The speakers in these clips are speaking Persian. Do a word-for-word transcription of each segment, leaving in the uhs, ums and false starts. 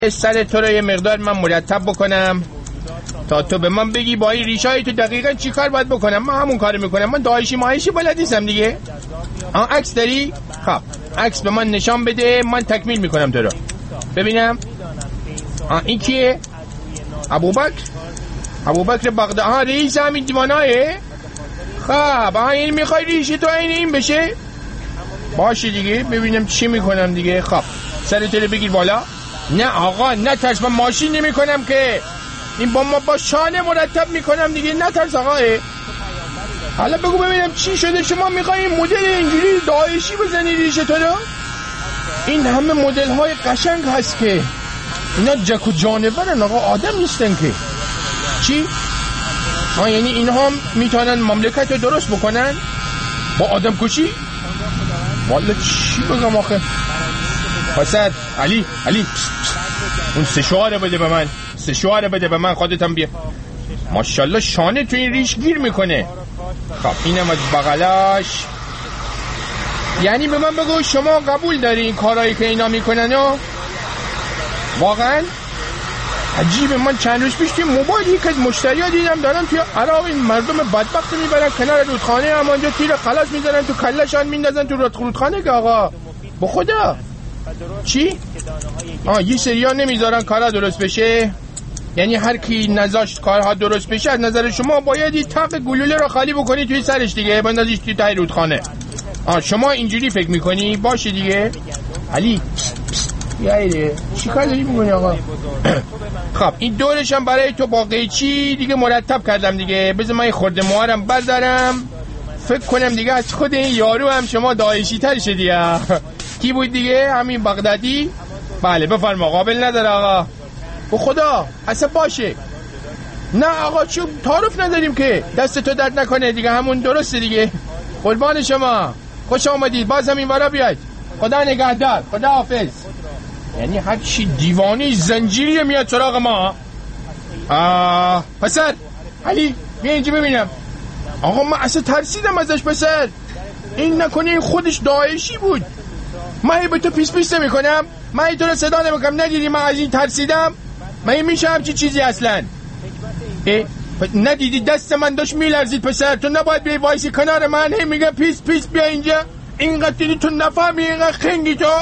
سر تو رو یه مقدار من مرتب بکنم تا تو به من بگی با این ریشای تو دقیقاً چی کار باید بکنم. من همون کارو میکنم. من داعشی ماهیشی بلد نیستم دیگه. آن عکس داری؟ خب عکس به من نشان بده، من تکمیل میکنم تو رو. ببینم. آن این کیه؟ ابوبکر؟ ابوبکر بغداد. ها رئیس همین دیوانایه؟ خب آن این میخوای ریشی تو این این بشه؟ باشه دیگه، ببینم چی میکنم دیگه. خب سرت رو بگیر بالا. نه آقا نه ترس، من ماشین نمی کنم که این با ما با شانه مرتب میکنم دیگه. نه ترس آقا. حالا بگو ببینم چی شده شما میخوایی مدل اینجوری داعشی بزنی ریشه تو رو؟ این همه مدل های قشنگ هست که اینا جک و جانورن آقا، آدم نیستن که. چی؟ آه یعنی اینها هم میتونن مملکت رو درست بکنن با آدم کشی؟ والا چی بگم آخه. حسد علی علی اون سه شواره بده به من، سه شواره بده به من، خودتم بیا. ماشاءالله شانه تو این ریش گیر میکنه. خب اینم از بغلاش. یعنی به من بگو شما قبول داری این کارهایی که اینا میکنن ها؟ واقعا عجیبه. من چند روز پیش توی موبایل یک از مشتری ها دیدم دارن توی عراق این مردم بدبخت میبرن کنار رودخانه، همانجا تیر خلاص میزنن تو کلشان میندازن تو رودخانه که آقا با خدا. چی؟ آه یه سریا نمیذارن کارها درست بشه؟ یعنی هر کی نذاشت کارها درست بشه از نظر شما باید این تق گلوله رو خالی بکنی توی سرش دیگه، بندازیش توی ته رودخانه. آه شما اینجوری فکر میکنی؟ باشه دیگه. علی یا ایده چی کار داری میکنی آقا؟ خب این دورش هم برای تو با قیچی دیگه مرتب کردم دیگه. بذار من خورده موهارم بردارم. فکر کنم دیگه از خود این یارو هم شما داعشی تر شدی. کی بود دیگه؟ همین بغدادی؟ بله بفرما. قابل نداره آقا به خدا اصلا. باشه نه آقا چون تعارف نداریم که. دست تو درد نکنه دیگه، همون درسته دیگه. قربان شما، خوش آمدید. باز همین ورا بیاید. خدا نگهدار. خدا حافظ. یعنی هر چی دیوانی زنجیری میاد سراغ ما. آه پسر علی بیا اینجا ببینم. آقا من اصلا ترسیدم ازش پسر. این نکنه این خودش داعشی بود. من به تو پیس پیس نمی کنم، من تو رو صدا نمی کنم، ندیدی من از این ترسیدم؟ من این میشه همچی چیزی اصلا؟ ندیدی دست من داشت میلرزید پسر؟ تو نباید بیای وایسی کنار من هی میگه پیس پیس بیا اینجا. اینقدر دیدی تو نفهمی، اینقدر خنگی تو.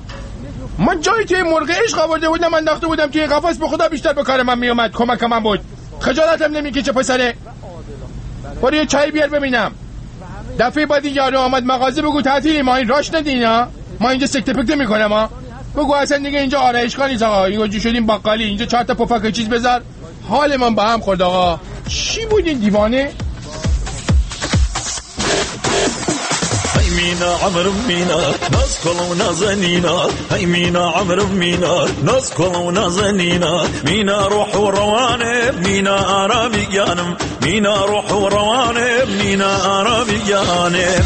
من جایی که مرغ عشق آورده بودم، من انداخته بودم که قفس، به خدا بیشتر به کار من میومد، کمک من بود. خجالتم نمیکشه پسره. برو یه چای بیار ببینم. دفعه بعد این یارو آمد مغازه بگو تعطیلی، ما این راش ندین ها، ما اینجا سکته پکته میکنم ها. بگو اصلا دیگه اینجا آرایشگاه نیست آقا، اینجا جو شدیم بقالی، اینجا چهار تا پفک چیز بذار. حال من با هم خورد آقا. چی بود این دیوانه؟ مینا عمر مینا ناز کلو نازنینا، هی مینا عمر مینا ناز کلو نازنینا، مینا روح و روانه مینا عربیانم، مینا روح و روانه مینا عربیانه.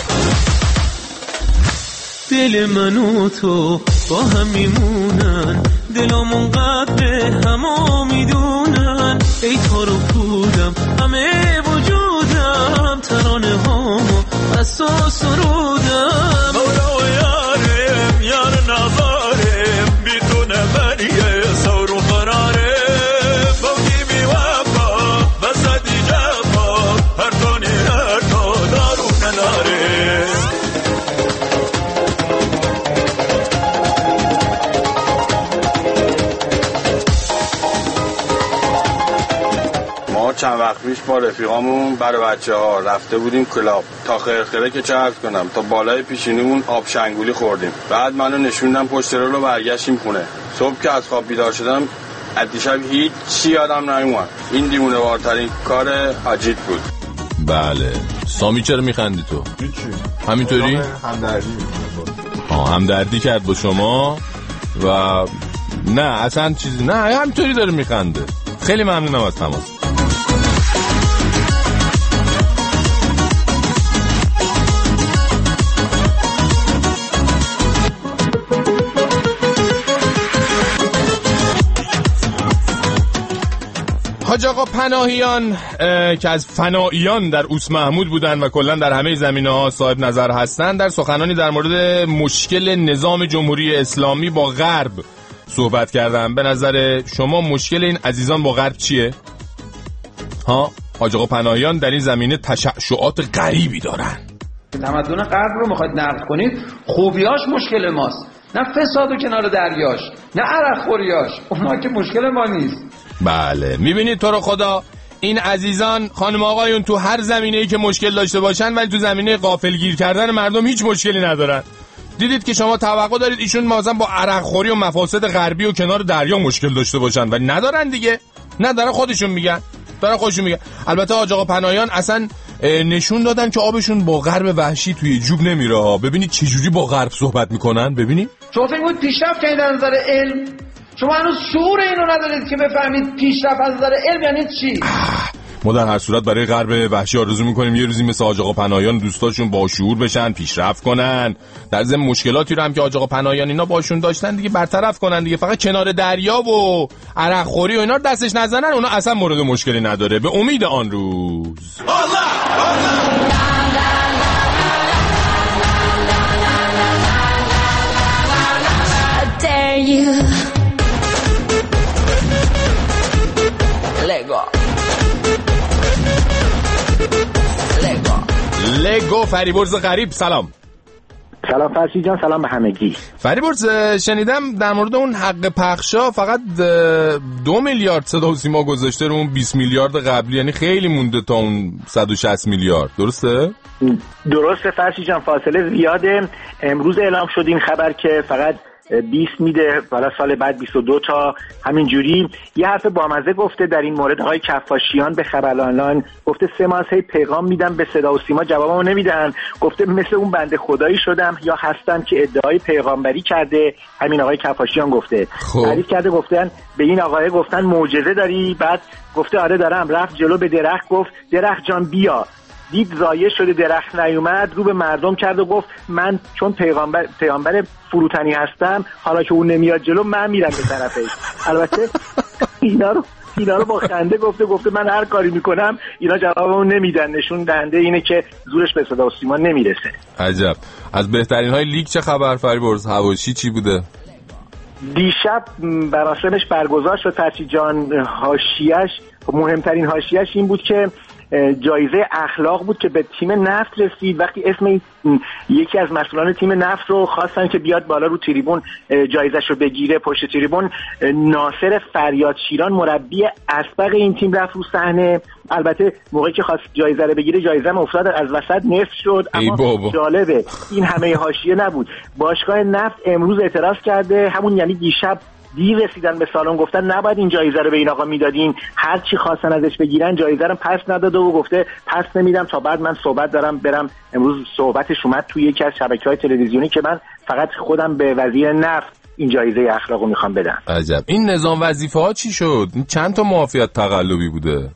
دل من و تو با هم میمونن، دلامون قدر همو میدونن. ای تارو پودم همه وجودم، ترانه هامو از تو سرودم. مولا و یارم یار نظارم، بیتون بریه سور و قرارم. بودی بی وفا بزدی جفا، هر دونی هر دو دارو نداره. چند وقت پیش با رفیقامون برای بچه ها رفته بودیم کلاب تا خرخره که چه عرض کنم تا بالای پیشینیمون آب شنگولی خوردیم. بعد منو نشوندم پشت رو رو برگشتیم خونه. صبح که از خواب بیدار شدم از دیشب هیچ چی یادم نیومد. این دیوونه وارترین کار عجیب بود. بله سامی چرا میخندی تو؟ هیچی همینطوری؟ همدردی آه همدردی کرد با شما و نه اصلا چیزی نه همینطوری داره میخنده. خیلی ممنونم از تماس. حاج آقا پناهیان که از فناییان در اوس محمود بودن و کلا در همه زمینه‌ها صاحب نظر هستند، در سخنانی در مورد مشکل نظام جمهوری اسلامی با غرب صحبت کردم. به نظر شما مشکل این عزیزان با غرب چیه؟ ها؟ حاج آقا پناهیان در این زمینه تشعشعات غریبی دارن. تمدن غرب رو میخواید نقد کنید، خوبیاش مشکل ماست، نه فساد و کنار دریاش، نه عرق خوریاش. اونا که مشکل ما نیست. بله میبینید تو رو خدا این عزیزان خانم آقایون تو هر زمینه‌ای که مشکل داشته باشن ولی تو زمینه غافلگیر کردن مردم هیچ مشکلی ندارن. دیدید که شما توقع دارید ایشون مثلا با عرق خوری و مفاسد غربی و کنار دریا مشکل داشته باشن ولی ندارن دیگه. ندارن، خودشون میگن. دارن خودشون میگن. البته حاج آقا پناهیان اصلا نشون دادن که آبشون با غرب وحشی توی جوب نمیره ها. ببینید چه جوری با غرب صحبت میکنن. ببینید شما فکر کنید پیشرفت کردید از نظر علم؟ شما هنوز شعور اینو ندارید که بفهمید پیشرفت از نظر علم یعنی چی. ما در هر صورت برای غرب وحشی آرزو میکنیم یه روزی مثل حاج آقا پناهیان دوستاشون با شعور بشن، پیشرفت کنن، در ضمن مشکلاتی رو هم که حاج آقا پناهیان اینا باشون داشتن دیگه برطرف کنن دیگه. فقط کنار دریا و عرق خوری و اینا رو دستش نزنن، اونا اصلا مورد مشکلی نداره به امید آن روز. لگو فریبرز غریب سلام. سلام فرشی جان، سلام به همگی. فریبرز شنیدم در مورد اون حق پخشا فقط دو میلیارد صدا و سیما گذاشته رو اون بیست میلیارد قبلی، یعنی خیلی مونده تا اون صد و شصت میلیارد. درسته؟ درسته فرشی جان، فاصله زیاده. امروز اعلام شد این خبر که فقط بیست میده، حالا سال بعد بیست و دو تا همین جوری. یه حرف بامزه گفته در این مورد آقای کفاشیان به خبر آنلاین، گفته سه ماه هی پیغام میدم به صدا و سیما جوابمو نمیدن. گفته مثل اون بنده خدایی شدم یا هستم که ادعای پیغامبری کرده. همین آقای کفاشیان گفته. تعریف کرده، گفتن به این آقای گفتن معجزه داری؟ بعد گفته آره دارم. رفت جلو به درخت، گفت درخت جان بیا. دید زایه شده، درخت نیومد، رو به مردم کرد و گفت من چون پیغامبر پیغامبر فروتنی هستم، حالا که اون نمیاد جلو من میرم به طرفش. البته اینا رو اینا رو با خنده گفته گفته من هر کاری میکنم اینا جوابمون نمیدن. نشون دهنده اینه که زورش به صدا و سیما نمیرسه. عجب. از بهترین های لیگ چه خبر فریبرز؟ حواشی چی بوده؟ دیشب مراسمش برگزار شد فرشی جان. حاشیه‌اش، مهمترین حاشیه‌اش این بود که جایزه اخلاق بود که به تیم نفت رسید. وقتی اسم یکی از مسئولان تیم نفت رو خواستن که بیاد بالا رو تریبون جایزش رو بگیره، پشت تریبون ناصر فریاد شیران مربی اسبق این تیم رفت رو صحنه. البته موقعی که خواست جایزه رو بگیره جایزه هم افتاد از وسط نصف شد. اما جالبه این همه حاشیه نبود. باشگاه نفت امروز اعتراض کرده، همون یعنی دیشب دیر رسیدن به سالن، گفتن نباید این جایزه رو به این آقا میدادین، هر چی خواستن ازش بگیرن جایزه رو پس نداده و گفته پس نمیدم تا بعد من صحبت دارم برم. امروز صحبتش اومد توی یکی از شبکه‌های تلویزیونی که من فقط خودم به وزیر نفت این جایزه اخلاقو میخوام بدم. عجب. این نظام وظیفه ها چی شد؟ چند تا معافیت تقلبی بوده؟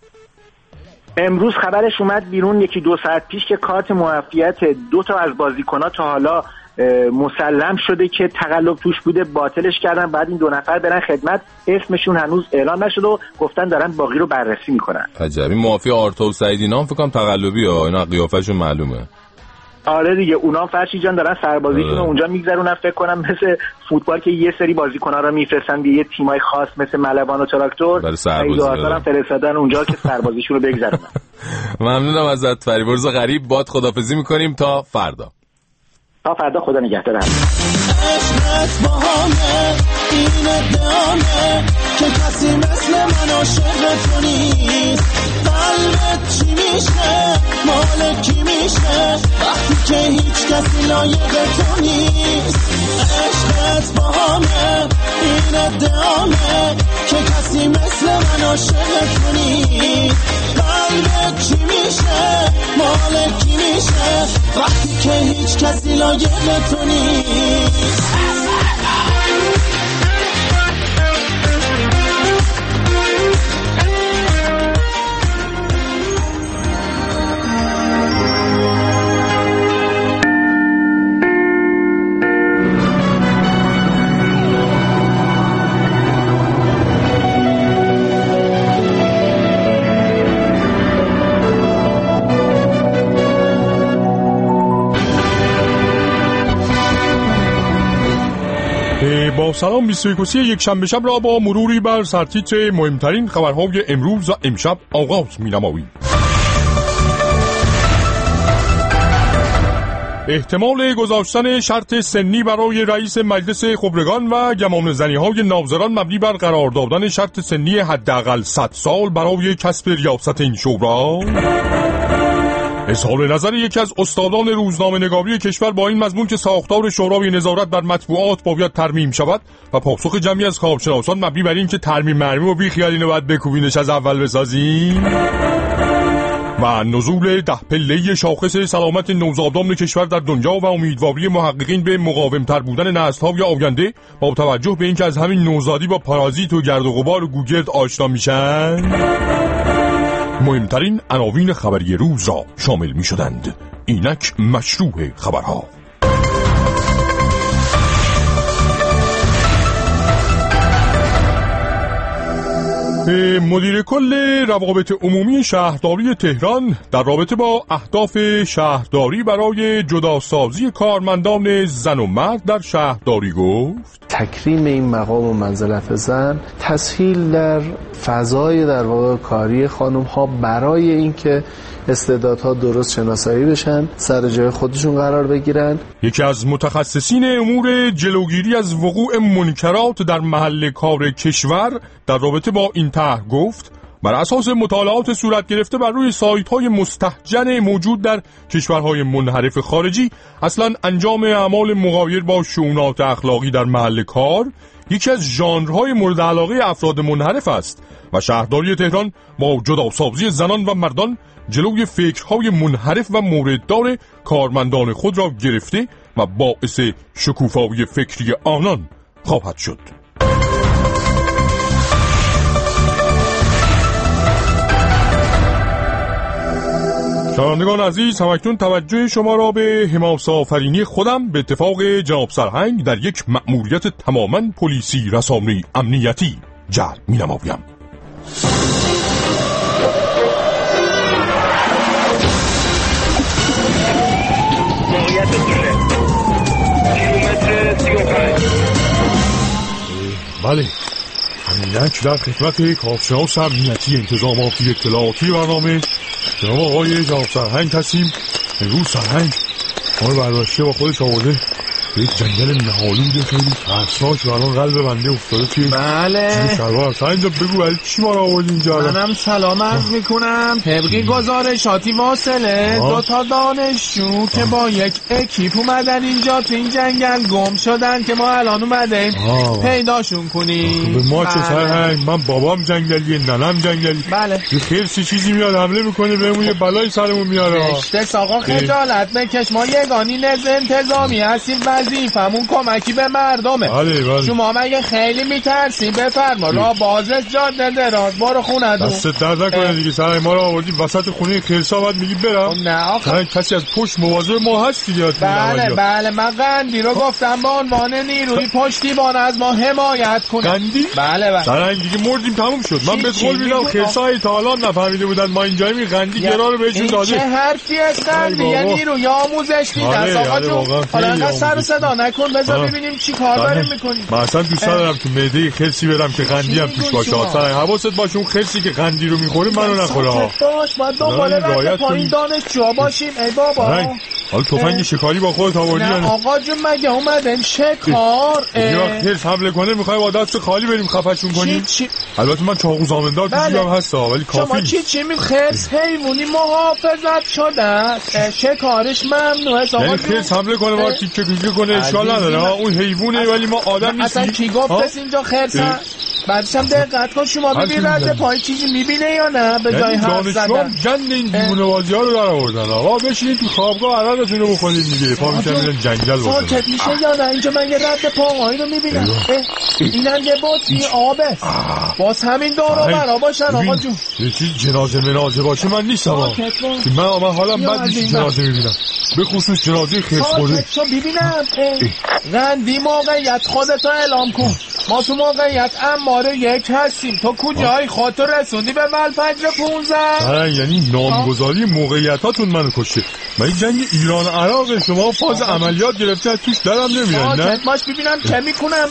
امروز خبرش اومد بیرون یکی دو ساعت پیش که کارت معافیت دو تا از بازیکن‌ها تا حالا مسلم شده که تقلب توش بوده، باطلش کردن. بعد این دو نفر برن خدمت، اسمشون هنوز اعلام نشده و گفتن دارن باقی رو بررسی میکنن. عجب. این معافی آرتا و سعیدی نام فکر کنم تقلبی ها، اینا قیافه‌شون معلومه. آره دیگه، اونا فرشی جان دارن سربازیشون رو اونجا میگذرونن. فکر کنم مثل فوتبال که یه سری بازیکن‌ها رو میفرستن به یه تیمای خاص مثل ملوان و تراکتور، برای سربازی فرستادن اونجا که سربازیشون رو بگذرونن. ممنونم ازت فریبرز غریب. باد خدافظی میکنیم تا فردا. تا فردا، خدا نگهدار. عشقت با همه این ادامه که کسی مثل من عاشق تو نیست. قلبت چی میشه، مال کی میشه وقتی که هیچ کسی لایق تو نیست. عشقت با همه این ادامه که کسی مثل من عاشق تو نیست. قلبت چی میشه، مال کی میشه وقتی که هیچ کسی لایق تو نیست. با سلام بیست و یک یک شنبه شب را با مروری بر سرتیتر مهمترین خبرهای امروز و امشب آغاز می‌نماییم. احتمال گذاشتن شرط سنی برای رئیس مجلس خبرگان و گمانه‌زنی‌های ناظران مبنی بر قرار دادن شرط سنی حداقل صد سال برای کسب ریاست این شورا. اظهار نظر یکی از استادان روزنامه‌نگاری کشور با این مضمون که ساختار شورای نظارت بر مطبوعات باید ترمیم شود و پاسخ جمعی از کارشناسان مبنی بر این که ترمیم مرمیم و بیخیال اینو باید بکوبینش از اول بسازیم. و نزول ده پله‌ای شاخص سلامت نوزادان کشور در دنیا و امیدواری محققین به مقاوم‌تر بودن نسل‌های آینده با توجه به اینکه از همین نوزادی با پارازیت و گرد و غبار و گوگرد آشنا میشن. مهمترین عناوین خبری روز را شامل می‌شدند. اینک مشروع خبرها. مدیر کل روابط عمومی شهرداری تهران در رابطه با اهداف شهرداری برای جداسازی کارمندان زن و مرد در شهرداری گفت تکریم این مقام و منزلت زن تسهیل در فضای در واقع کاری خانم ها برای اینکه استعدادها درست شناسایی بشن، سر جای خودشون قرار بگیرن. یکی از متخصصین امور جلوگیری از وقوع منکرات در محل کار کشور در رابطه با این طرح گفت بر اساس مطالعات صورت گرفته بر روی سایت‌های مستهجن موجود در کشورهای منحرف خارجی، اصلا انجام اعمال مغایر با شؤونات اخلاقی در محل کار یکی از ژانرهای مورد علاقه افراد منحرف است و شهرداری تهران با جداسازی زنان و مردان جلوی فکرهای منحرف و مورددار کارمندان خود را گرفته و باعث شکوفایی فکری آنان خواهد شد. شنوندگان عزیز، همکنون توجه شما را به حماسه آفرینی خودم به اتفاق جناب سرهنگ در یک مأموریت تماماً پلیسی رسانه‌ای امنیتی جلب می‌نمایم. بله، همینک در خدمت کارشناس امنیتی انتظاماتی اطلاعاتی برنامه جناب آقای جناب سرهنگ هستیم. امروز سرهنگ ما رو برداشته با خودش آورده به یک جنگل نهالود خیلی ترسناک و الان قلب بنده افتاده توی بله شلوار. سرهنگ جان بگو ولی چی ما رو آوردی اینجا؟ منم سلام عرض میکنم. طبقی گزارشاتی واصله دو تا دانشجو که با یک اکیپ اومدن اینجا تو این جنگل گم شدن که ما الان اومدیم پیداشون کنیم. به ما چه سرهنگ؟ من بابام جنگلیه، ننم جنگلی. بله یه خیرسی چیزی میاد حمله میکنه بهمون یه بلای سرمون میاره. اشتس آقا خجالت بکش، ما یگانی نظم انتظامی هستیم، وظیفمون کمکی به مردمه. بله بله. شما مگه خیلی میترسی بفرما راه بازش جاده دراز برو خونه دو. دست درد نکنه دیگه سرهنگ، ما رو آوردی وسط خونه خرسا بعد میگی برم؟ نه آخه کسی از پشت مواظب ما هست دیگه. بله بله من قندی رو گفتم به عنوان نیروی پشتیبان از ما حمایت کنه. قندی؟ بله بله. سرهنگ دیگه مردیم تموم شد. من به قول میدم خرسای تا الان نفهمیده بودن ما اینجاییم این قندی گرا رو بهشون داده. چه حرفی از قندی؟ یه نیروی آموزش دیدن آقا جون. حالا سر صدا نکن بذار ببینیم چی کار داریم میکنیم. من اصلا دوست دارم تو معده خرسی برم که قندی هم توش باشه. سرهنگ حواست باشه اون خرسی که قندی رو میخوره منو نخوره ها. باش باید دنبال رد پایین دانشجوها باشیم. ای بابا حالا تفنگ شکاری با خودت آوردی؟ نه آقا جون مگه اومدن شکار؟ یه وقت خرس حمله کنه میخوای با دست خالی بریم خفشون کنیم؟ البته من چاقو زامندار تو جیبم هست ولی کافی شما چی چی می خرس حیوانی محافظت شده شکارش ممنوعه. یعنی خرس حمله کنه ما تیکه تیکه کنه اشکال نداره اون حیوانه ولی ما آدم نیستیم. اصلا کی گفت پس اینجا خرس بعدش هم دقت کن شما ببین رد پای چیزی میبینه یا نه به جای حرف زدن. جن این دیوونه بازی ها رو در آوردن. آقا بشینید تو خوابگاه عرقتون رو بخورید دیگه. پا میشن میرن جنگل بازن. ساکت میشه یا نه؟ اینجا من یه رد پاهایی رو میبینم. اینم یه بطری آبه. باز همین دارو برا باشن آقا جون. یه چیز جنازه منازه باشه من نیستم آقا. من من حالا بد میشه جنازه میبینم. به خصوص جنازه خرس خورده. ساکت شو ببینم. رندی موقعیت خودتو اعلام کن. ما تو موقعیت اماره یک هستیم. تو کجایی خاطر رسوندی به ملفجر پونزده؟ یعنی نامگذاری موقعیتاتون منو کشته. من این جنگ ایران عراق شما فاز عملیات گرفته توش درم نمیرن نه؟ باش ببینم چه میکنم.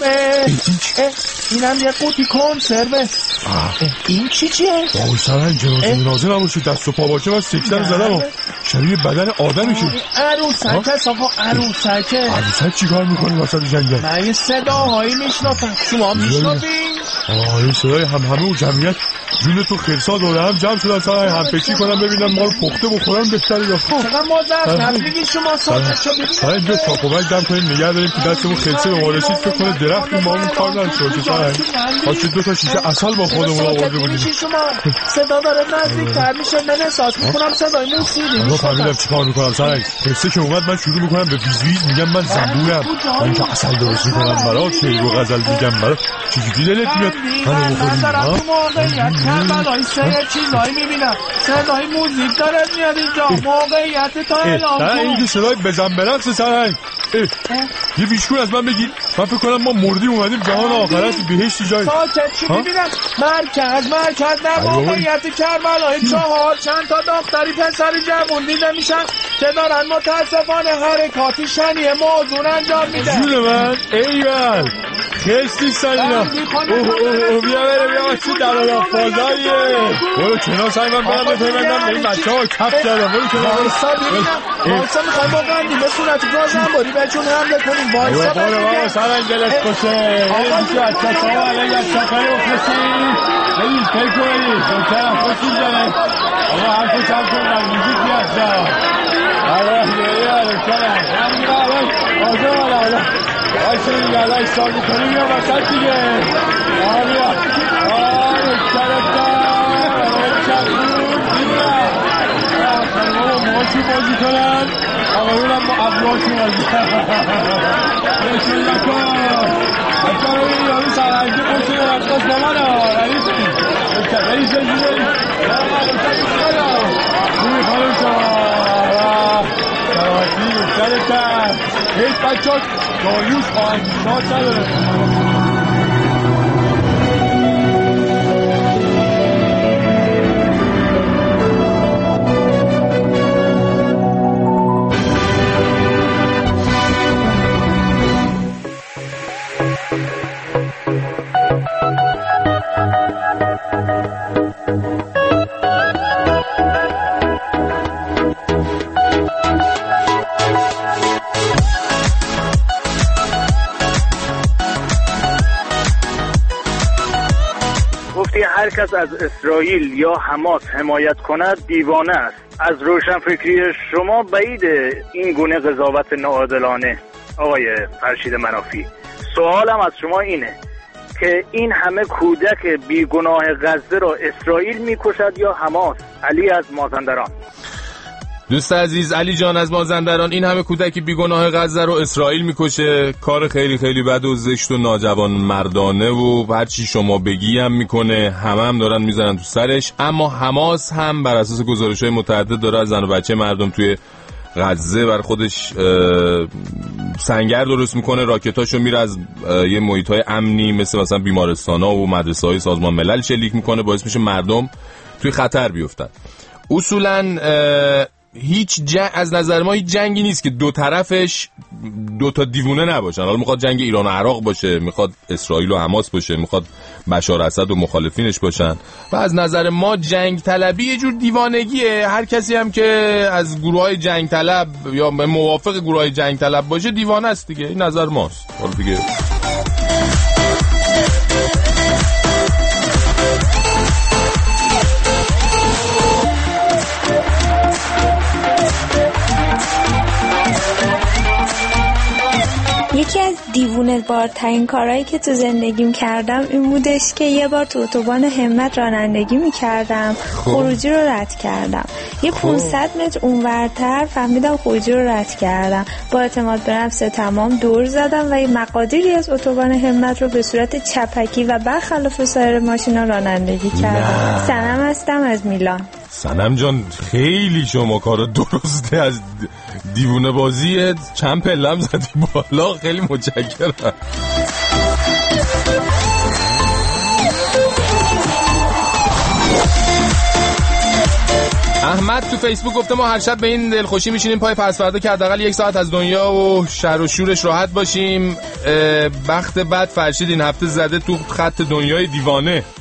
اینم یه قوطی کنسروه. این چی چیه؟ بای سرن جنازه منازه نباشه دست و پا باشه من سکتر زدم و شبیه بدن آدمی شد. عروسک هست آقا عروسکه. عروسک چی کار میکنی وسط جنگل؟ من یه صداهایی میشنافم. شما میشنافین؟ آه این صدای هم همه و جمعیت جون تو خرسا دوره هم جمع شدن سرای هم فکری کنم ببینم ما رو پخته بخورن بهتره یا چقدر مادر نمیگی شما ساعت شو ببینم. سرای اینجا تاپوبک دم کنیم نگه داریم که دستمون خرسه به ما رسید فکر کنه درخت ما همون کار نرسید که سرای پاشه دو تا شیشه اصل با خودمون آورده بودیم. صدا داره نزدیک‌تر میشه من احساس میکنم صدای موسیقی. من فهمیدم چیکار میکنم سرای خرسه که اومد من شروع میکنم به ویز ویز میگم من زنبورم من که اصل درست میکنم برات شعر و غزل میگم برات چجوری دلت میاد منو بخوریم ها؟ کربلای سه چیزایی میبینم صدای موزیک داره میاد اینجا موقعیت تا اعلام کن. این که صدای بزن برقص سرهنگ یه بیشکون از من بگید من فکر کنم ما مردیم اومدیم جهان آخر است بهشتی جایی. ساکت چی میبینم مرکز مرکز در موقعیت کربلای چهار چند تا دختری پسری جوون دیده میشن که دارن متاسفانه حرکاتی شنیه موضوع انجام میدن. جون من ایول خیستی ساینا اوه اوه بیا بره بیا چی دلالا فازاییه برو کنار سای من برم بپیوندم به این بچه ها کف زدم برو کنار وایسا ببینم وایسا میخوایم با قندیمه صورت گازنباری بهشون حمله کنیم وایسا برو بابا سرنگ دلت خوشه این بیشو از کسا ها علیه از شاکری بخوشی ببین فکر کنید دکترم خوشی زنه آقا حرف کم کن در موزیکی هستا آره بیا دکترم همین آره آجا آره آره بایسته این گردش سازی کنیم یا وسط دیگه آه بیا آه دکترت دار دکتر بود بیا خانمه ما چی بازی کنن آقایونم با ابروهاشون بازی کنن نشون نکن دکتر رو این یارو سرهنگی پشت رفتاز به من ها رئیسی دکتر رئیس رئیسی روی خانم شما سلامتی دکترتن هیچ بچه ها داریوش آنگیشات نداره. هر کس از اسرائیل یا حماس حمایت کند دیوانه است. از روشنفکری شما بعید این گونه قضاوت ناعادلانه آقای فرشید منافی. سوالم از شما اینه که این همه کودک بیگناه غزه را اسرائیل میکشد یا حماس؟ علی از مازندران. دوست عزیز علی جان از مازندران، این همه کودک بیگناه غزه رو اسرائیل میکشه. کار خیلی خیلی بد و زشت و ناجوان مردانه و هر چی شما بگی هم میکنه، همه هم دارن میزنن تو سرش. اما حماس هم بر اساس گزارش‌های متعدد داره از زن و بچه مردم توی غزه بر خودش سنگر درست میکنه، راکتاشو میره از یه محیط‌های امنی مثل مثلا بیمارستان‌ها و مدرسه‌های سازمان ملل شلیک میکنه، باعث میشه مردم توی خطر بیفتن. اصولاً هیچ جنگ از نظر ما هیچ جنگی نیست که دو طرفش دو تا دیوونه نباشن. حالا میخواد جنگ ایران و عراق باشه، میخواد اسرائیل و حماس باشه، میخواد بشار اسد و مخالفینش باشن. و از نظر ما جنگ طلبی یه جور دیوانگیه. هر کسی هم که از گروهای جنگ طلب یا موافق گروهای جنگ طلب باشه دیوانه است دیگه. این نظر ماست. حالا دیگه یکی از دیوونه بارترین کارهایی که تو زندگیم کردم این بودش که یه بار تو اتوبان همت رانندگی میکردم، خروجی رو رد کردم. یه پانصد متر اونورتر فهمیدم خروجی رو رد کردم. با اعتماد به نفس تمام دور زدم و یه مقادیری از اتوبان همت رو به صورت چپکی و برخلاف سایر ماشینا رانندگی کردم. سنم هستم از میلان. سنم جان خیلی شما کارو درسته. از دیوونه بازی چند پلم زدی بالا، خیلی متشکرم. احمد تو فیسبوک گفته ما هر شب به این دلخوشی میشینیم پای پسوردا که حداقل یک ساعت از دنیا و شر و شورش راحت باشیم. بخت بد فرشید این هفته زده تو خط دنیای دیوانه.